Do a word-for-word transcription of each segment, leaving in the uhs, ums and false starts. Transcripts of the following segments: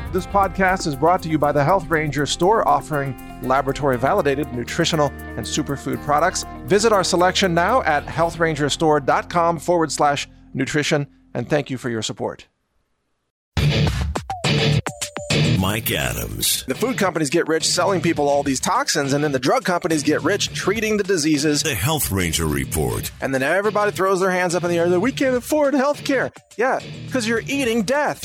This podcast is brought to you by the Health Ranger store, offering laboratory-validated nutritional and superfood products. Visit our selection now at healthrangerstore.com forward slash nutrition, and thank you for your support. Mike Adams. The food companies get rich selling people all these toxins, and then the drug companies get rich treating the diseases. The Health Ranger Report. And then everybody throws their hands up in the air that we can't afford health care. Yeah, because you're eating death.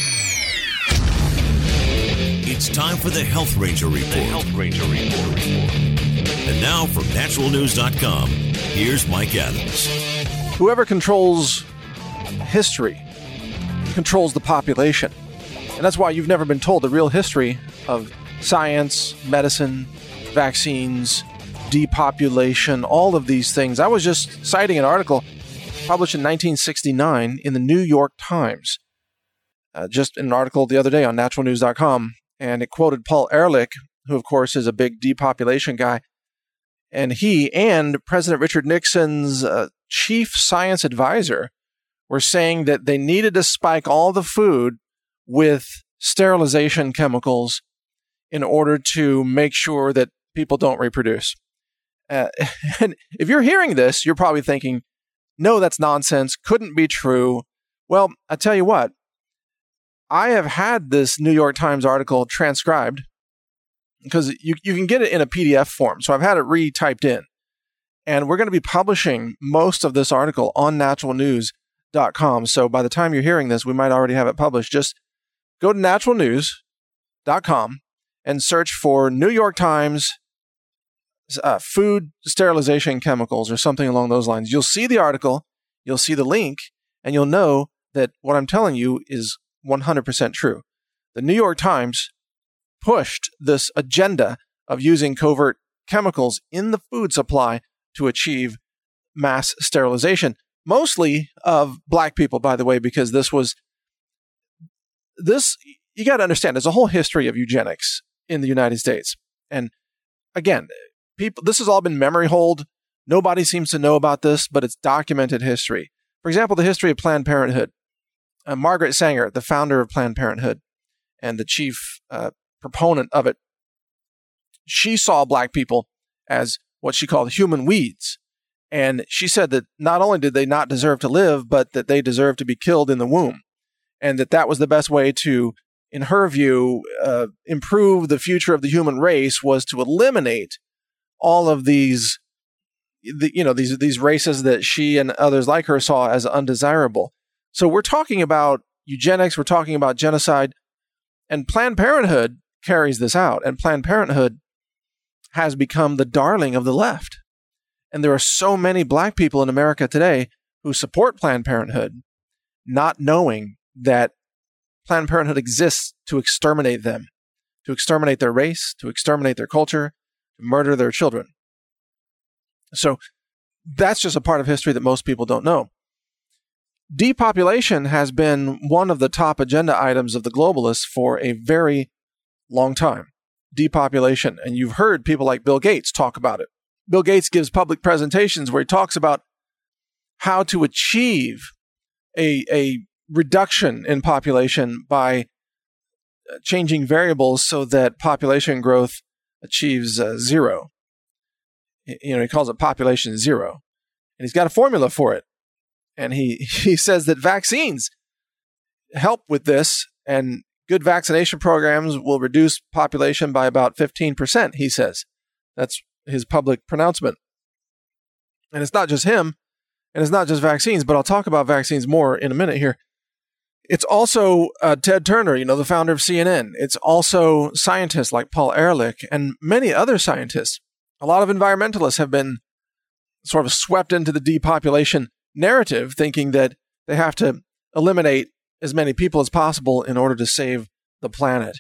It's time for the Health Ranger Report. The Health Ranger Report. And now from natural news dot com, here's Mike Adams. Whoever controls history controls the population. And that's why you've never been told the real history of science, medicine, vaccines, depopulation, all of these things. I was just citing an article published in nineteen sixty-nine in the New York Times. Uh, just an article the other day on natural news dot com. And it quoted Paul Ehrlich, who, of course, is a big depopulation guy. And he and President Richard Nixon's uh, chief science advisor were saying that they needed to spike all the food with sterilization chemicals in order to make sure that people don't reproduce. Uh, and if you're hearing this, you're probably thinking, no, that's nonsense, couldn't be true. Well, I tell you what. I have had this New York Times article transcribed because you, you can get it in a P D F form. So I've had it re-typed in. And we're going to be publishing most of this article on natural news dot com. So by the time you're hearing this, we might already have it published. Just go to natural news dot com and search for New York Times uh, food sterilization chemicals or something along those lines. You'll see the article, you'll see the link, and you'll know that what I'm telling you is one hundred percent true. The New York Times pushed this agenda of using covert chemicals in the food supply to achieve mass sterilization, mostly of black people, by the way, because this was, this, you got to understand, there's a whole history of eugenics in the United States. And again, people, this has all been memory hold. Nobody seems to know about this, but it's documented history. For example, the history of Planned Parenthood. Uh, Margaret Sanger, the founder of Planned Parenthood and the chief uh, proponent of it, she saw black people as what she called human weeds. And she said that not only did they not deserve to live, but that they deserved to be killed in the womb. And that that was the best way to, in her view, uh, improve the future of the human race was to eliminate all of these, the, you know, these, these races that she and others like her saw as undesirable. So we're talking about eugenics, we're talking about genocide, and Planned Parenthood carries this out. And Planned Parenthood has become the darling of the left. And there are so many black people in America today who support Planned Parenthood, not knowing that Planned Parenthood exists to exterminate them, to exterminate their race, to exterminate their culture, to murder their children. So that's just a part of history that most people don't know. Depopulation has been one of the top agenda items of the globalists for a very long time. Depopulation. And you've heard people like Bill Gates talk about it. Bill Gates gives public presentations where he talks about how to achieve a, a reduction in population by changing variables so that population growth achieves uh, zero. You know, he calls it population zero. And he's got a formula for it. And he, he says that vaccines help with this, and good vaccination programs will reduce population by about fifteen percent, he says. That's his public pronouncement. And it's not just him, and it's not just vaccines, but I'll talk about vaccines more in a minute here. It's also uh, Ted Turner, you know, the founder of C N N. It's also scientists like Paul Ehrlich and many other scientists. A lot of environmentalists have been sort of swept into the depopulation narrative, thinking that they have to eliminate as many people as possible in order to save the planet.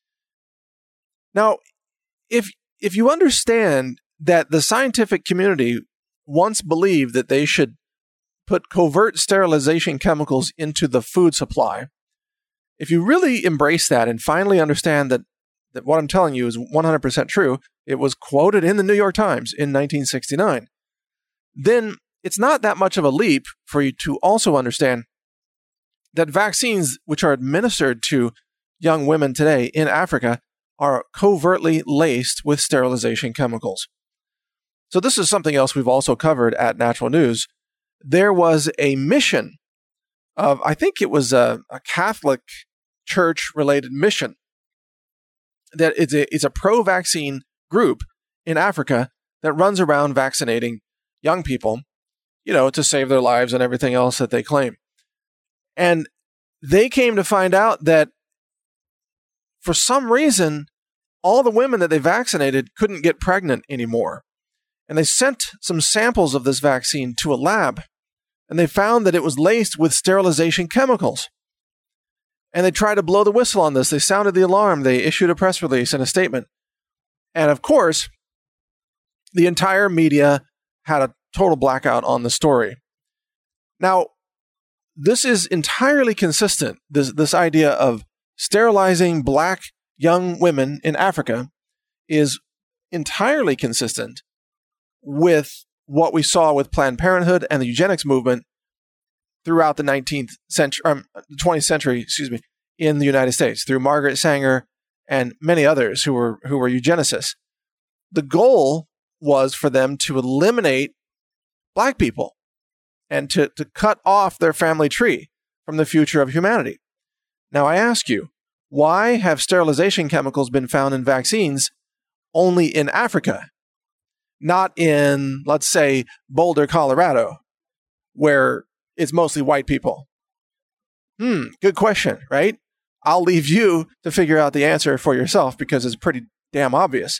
Now, if if you understand that the scientific community once believed that they should put covert sterilization chemicals into the food supply, if you really embrace that and finally understand that, that what I'm telling you is one hundred percent true, it was quoted in the New York Times in nineteen sixty-nine, then it's not that much of a leap for you to also understand that vaccines which are administered to young women today in Africa are covertly laced with sterilization chemicals. So this is something else we've also covered at Natural News. There was a mission of, I think it was a, a Catholic church-related mission, that it's a, it's a pro-vaccine group in Africa that runs around vaccinating young people, you know, to save their lives and everything else that they claim. And they came to find out that for some reason, all the women that they vaccinated couldn't get pregnant anymore. And they sent some samples of this vaccine to a lab, and they found that it was laced with sterilization chemicals. And they tried to blow the whistle on this. They sounded the alarm. They issued a press release and a statement. And of course, the entire media had a total blackout on the story. Now, this is entirely consistent, this, this idea of sterilizing black young women in Africa is entirely consistent with what we saw with Planned Parenthood and the eugenics movement throughout the nineteenth century, um, twentieth century, excuse me, in the United States, through Margaret Sanger and many others who were who were eugenicists. The goal was for them to eliminate black people and to, to cut off their family tree from the future of humanity. Now, I ask you, why have sterilization chemicals been found in vaccines only in Africa, not in, let's say, Boulder, Colorado, where it's mostly white people? Hmm, good question, right? I'll leave you to figure out the answer for yourself because it's pretty damn obvious.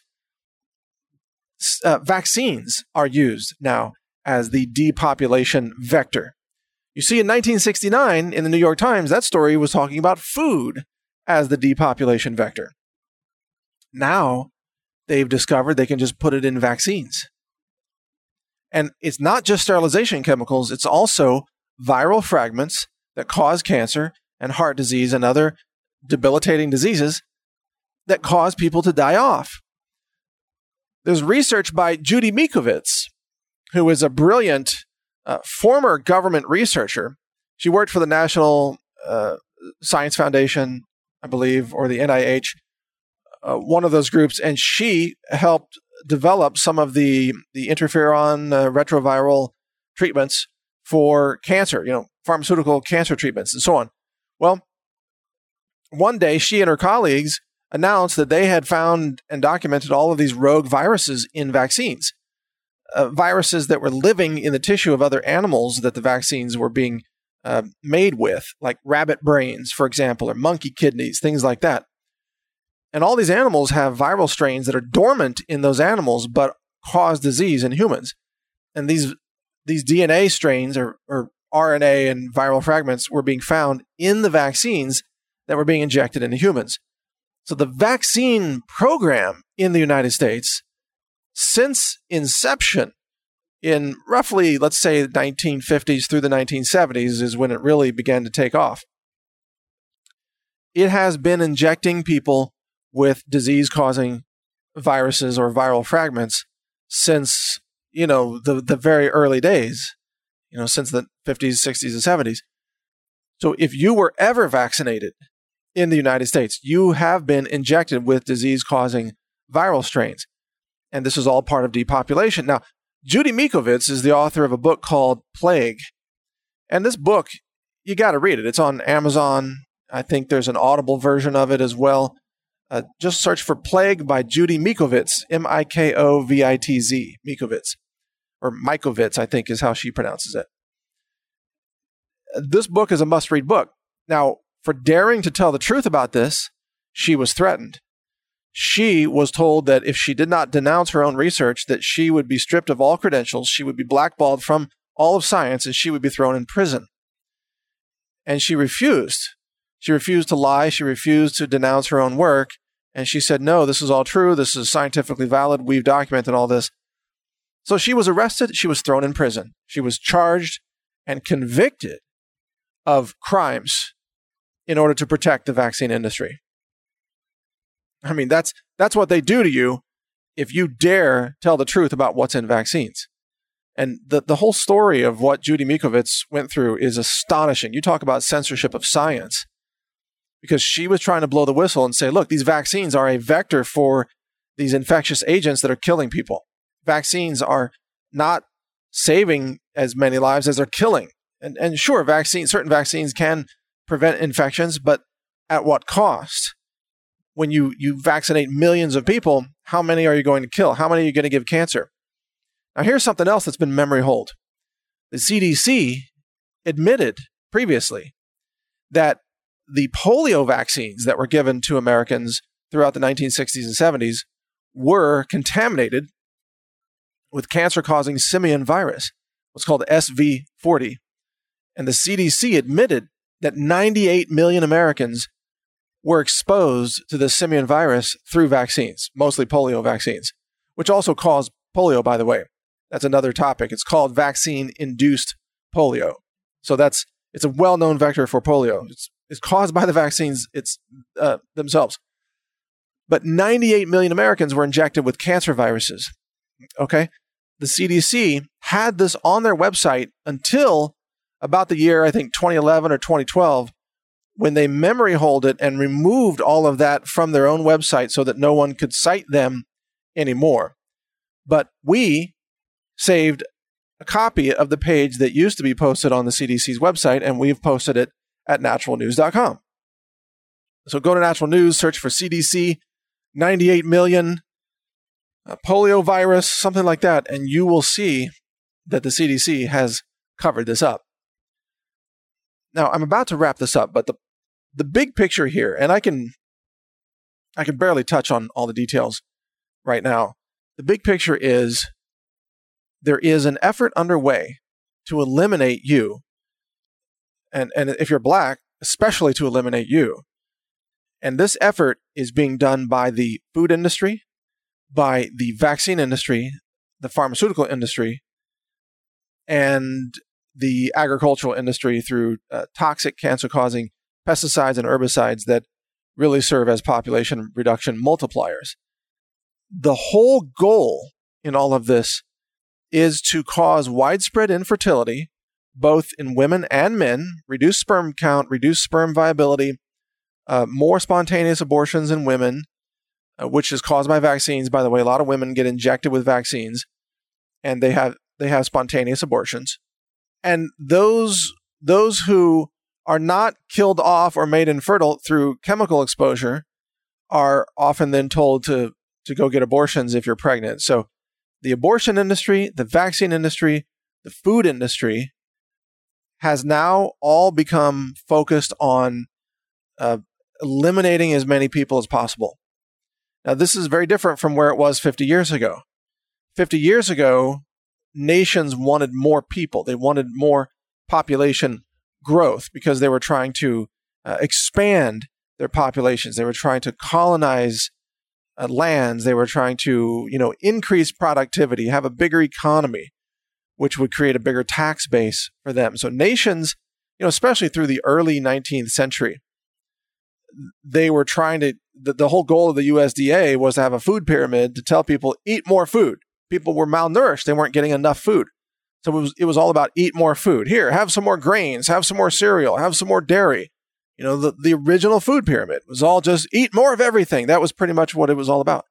Uh, vaccines are used now as the depopulation vector. You see, in nineteen sixty-nine, in the New York Times, that story was talking about food as the depopulation vector. Now, they've discovered they can just put it in vaccines. And it's not just sterilization chemicals, it's also viral fragments that cause cancer and heart disease and other debilitating diseases that cause people to die off. There's research by Judy Mikovits, who is a brilliant uh, former government researcher. She worked for the National uh, Science Foundation, I believe, or the N I H, uh, one of those groups, and she helped develop some of the, the interferon uh, retroviral treatments for cancer, you know, pharmaceutical cancer treatments and so on. Well, one day she and her colleagues announced that they had found and documented all of these rogue viruses in vaccines. Uh, viruses that were living in the tissue of other animals that the vaccines were being uh, made with, like rabbit brains, for example, or monkey kidneys, things like that. And all these animals have viral strains that are dormant in those animals but cause disease in humans. And these these D N A strains or, or R N A and viral fragments were being found in the vaccines that were being injected into humans. So the vaccine program in the United States, since inception in roughly, let's say, the nineteen fifties through the nineteen seventies is when it really began to take off. It has been injecting people with disease-causing viruses or viral fragments since, you know, the, the very early days, you know, since the fifties, sixties, and seventies. So if you were ever vaccinated in the United States, you have been injected with disease-causing viral strains. And this is all part of depopulation. Now, Judy Mikovits is the author of a book called Plague. And this book, you got to read it. It's on Amazon. I think there's an Audible version of it as well. Uh, just search for Plague by Judy Mikovits, M I K O V I T Z, Mikovits. Or Mikovits, I think is how she pronounces it. This book is a must-read book. Now, for daring to tell the truth about this, she was threatened. She was told that if she did not denounce her own research, that she would be stripped of all credentials, she would be blackballed from all of science, and she would be thrown in prison. And she refused. She refused to lie. She refused to denounce her own work. And she said, no, this is all true. This is scientifically valid. We've documented all this. So she was arrested. She was thrown in prison. She was charged and convicted of crimes in order to protect the vaccine industry. I mean, that's that's what they do to you if you dare tell the truth about what's in vaccines. And the, the whole story of what Judy Mikovits went through is astonishing. You talk about censorship of science. because she was trying to blow the whistle and say, look, these vaccines are a vector for these infectious agents that are killing people. Vaccines are not saving as many lives as they're killing. And, and sure, vaccine, certain vaccines can prevent infections, but at what cost? When you, you vaccinate millions of people, how many are you going to kill? How many are you going to give cancer? Now, here's something else that's been memory hold. The C D C admitted previously that the polio vaccines that were given to Americans throughout the nineteen sixties and seventies were contaminated with cancer-causing simian virus, what's called S V forty. And the C D C admitted that ninety-eight million Americans were exposed to the simian virus through vaccines, mostly polio vaccines, which also cause polio, by the way. That's another topic. It's called vaccine-induced polio. So that's it's a well-known vector for polio. It's, it's caused by the vaccines it's uh, themselves. But ninety-eight million Americans were injected with cancer viruses. Okay? The C D C had this on their website until about the year, I think, twenty eleven or twenty twelve, when they memory hold it and removed all of that from their own website so that no one could cite them anymore. But we saved a copy of the page that used to be posted on the C D C's website, and we've posted it at natural news dot com. So go to Natural News, search for C D C, ninety-eight million, uh, polio virus, something like that, and you will see that the C D C has covered this up. Now, I'm about to wrap this up, but the the big picture here, and I can I can barely touch on all the details right now. The big picture is there is an effort underway to eliminate you, and, and if you're black, especially to eliminate you. And this effort is being done by the food industry, by the vaccine industry, the pharmaceutical industry, and the agricultural industry through uh, toxic cancer-causing pesticides and herbicides that really serve as population reduction multipliers. The whole goal in all of this is to cause widespread infertility, both in women and men, reduce sperm count, reduce sperm viability, uh, more spontaneous abortions in women, uh, which is caused by vaccines. By the way, a lot of women get injected with vaccines, and they have they have spontaneous abortions. And those those who are not killed off or made infertile through chemical exposure are often then told to, to go get abortions if you're pregnant. So the abortion industry, the vaccine industry, the food industry has now all become focused on uh, eliminating as many people as possible. Now, this is very different from where it was fifty years ago. fifty years ago, nations wanted more people. They wanted more population growth because they were trying to uh, expand their populations. They were trying to colonize uh, lands. They were trying to, you know, increase productivity, have a bigger economy, which would create a bigger tax base for them. So nations, you know, especially through the early nineteenth century, they were trying to, the, the whole goal of the U S D A was to have a food pyramid to tell people, eat more food. People were malnourished. They weren't getting enough food. So it was, it was all about eat more food. Here, have some more grains, have some more cereal, have some more dairy. You know, the, the original food pyramid was all just eat more of everything. That was pretty much what it was all about.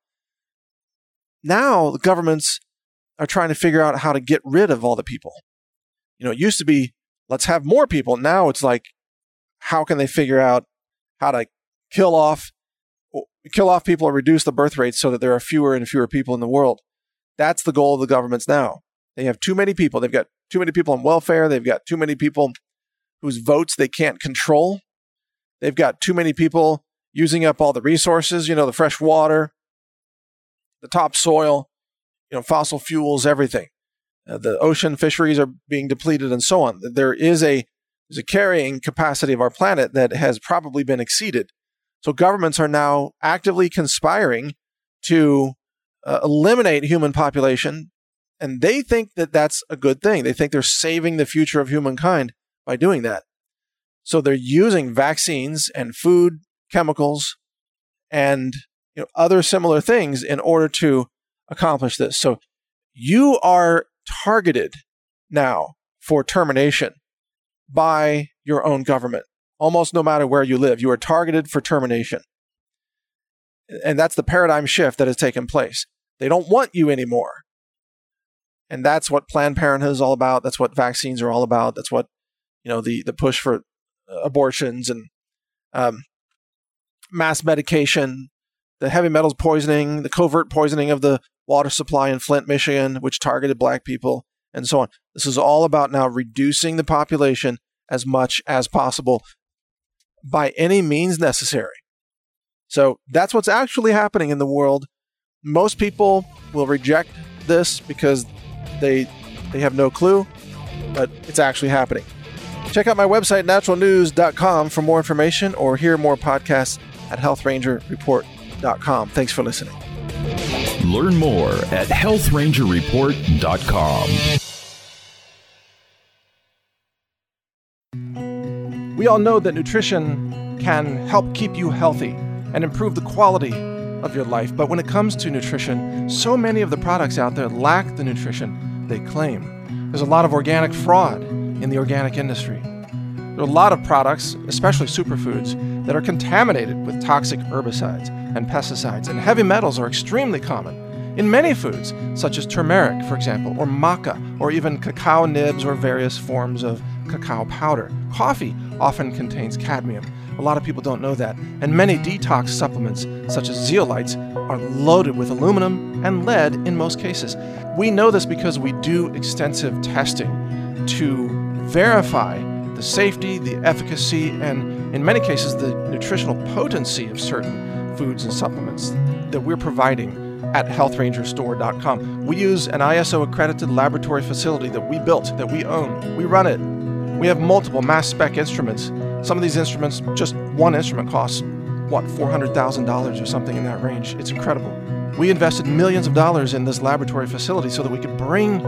Now the governments are trying to figure out how to get rid of all the people. You know, it used to be, let's have more people. Now it's like, how can they figure out how to kill off, kill off people or reduce the birth rates so that there are fewer and fewer people in the world? That's the goal of the governments now. They have too many people. They've got too many people on welfare. They've got too many people whose votes they can't control. They've got too many people using up all the resources, you know, the fresh water, the topsoil, you know, fossil fuels, everything. Uh, the ocean fisheries are being depleted and so on. There is a, there's a carrying capacity of our planet that has probably been exceeded. So governments are now actively conspiring to uh, eliminate human population, and they think that that's a good thing. They think they're saving the future of humankind by doing that. So they're using vaccines and food, chemicals, and you know, other similar things in order to accomplish this. So you are targeted now for termination by your own government almost no matter where you live. You are targeted for termination. And that's the paradigm shift that has taken place. They don't want you anymore. And that's what Planned Parenthood is all about. That's what vaccines are all about. That's what, you know, the, the push for abortions and um, mass medication, the heavy metals poisoning, the covert poisoning of the water supply in Flint, Michigan, which targeted black people, and so on. This is all about now reducing the population as much as possible by any means necessary. So that's what's actually happening in the world. Most people will reject this because they they have no clue, but it's actually happening. Check out my website, natural news dot com, for more information, or hear more podcasts at health ranger report dot com. Thanks for listening. Learn more at health ranger report dot com. We all know that nutrition can help keep you healthy and improve the quality of your life. But when it comes to nutrition, so many of the products out there lack the nutrition they claim. There's a lot of organic fraud in the organic industry. There are a lot of products, especially superfoods, that are contaminated with toxic herbicides and pesticides, and heavy metals are extremely common in many foods, such as turmeric, for example, or maca, or even cacao nibs or various forms of cacao powder. Coffee often contains cadmium. A lot of people don't know that. And many detox supplements, such as zeolites, are loaded with aluminum and lead in most cases. We know this because we do extensive testing to verify the safety, the efficacy, and in many cases, the nutritional potency of certain foods and supplements that we're providing at health ranger store dot com. We use an I S O accredited laboratory facility that we built, that we own. We run it. We have multiple mass spec instruments. Some of these instruments, just one instrument costs, what, four hundred thousand dollars or something in that range. It's incredible. We invested millions of dollars in this laboratory facility so that we could bring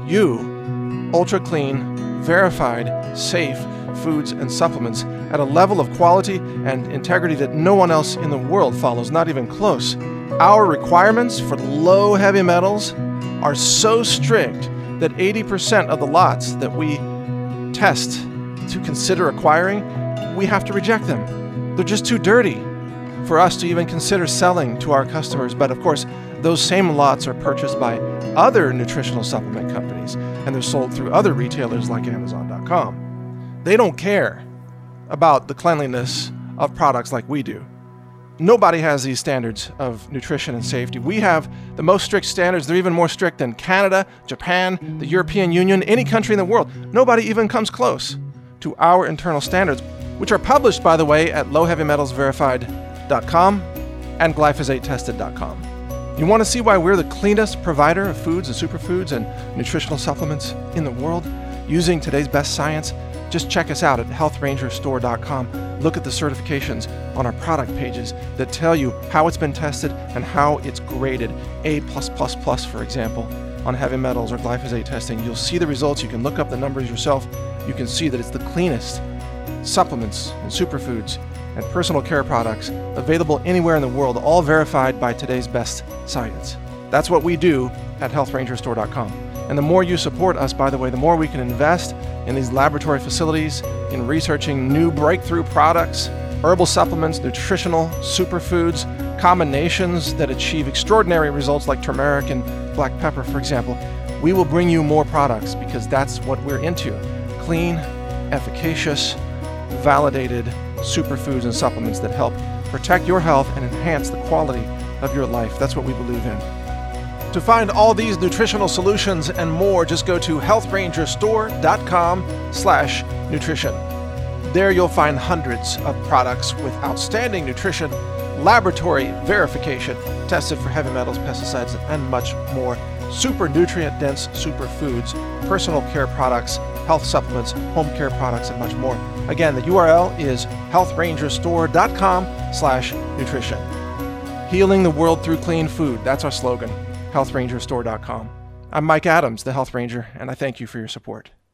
you ultra clean, verified, safe foods and supplements at a level of quality and integrity that no one else in the world follows, not even close. Our requirements for low heavy metals are so strict that eighty percent of the lots that we test to consider acquiring, we have to reject them. They're just too dirty for us to even consider selling to our customers. But of course, those same lots are purchased by other nutritional supplement companies, and they're sold through other retailers like amazon dot com. They don't care about the cleanliness of products like we do. Nobody has these standards of nutrition and safety. We have the most strict standards. They're even more strict than Canada, Japan, the European Union, any country in the world. Nobody even comes close to our internal standards, which are published, by the way, at low heavy metals verified dot com and glyphosate tested dot com. You want to see why we're the cleanest provider of foods and superfoods and nutritional supplements in the world using today's best science? Just check us out at health ranger store dot com. Look at the certifications on our product pages that tell you how it's been tested and how it's graded. A plus plus plus, for example, on heavy metals or glyphosate testing. You'll see the results. You can look up the numbers yourself. You can see that it's the cleanest supplements and superfoods and personal care products available anywhere in the world, all verified by today's best science. That's what we do at health ranger store dot com. And the more you support us, by the way, the more we can invest in these laboratory facilities, in researching new breakthrough products, herbal supplements, nutritional superfoods, combinations that achieve extraordinary results like turmeric and black pepper, for example. We will bring you more products because that's what we're into. Clean, efficacious, validated superfoods and supplements that help protect your health and enhance the quality of your life. That's what we believe in. To find all these nutritional solutions and more, just go to health ranger store dot com slash nutrition. There you'll find hundreds of products with outstanding nutrition, laboratory verification, tested for heavy metals, pesticides, and much more. Super nutrient-dense superfoods, personal care products, health supplements, home care products, and much more. Again, the U R L is health ranger store dot com slash nutrition. Healing the world through clean food. That's our slogan. health ranger store dot com. I'm Mike Adams, the Health Ranger, and I thank you for your support.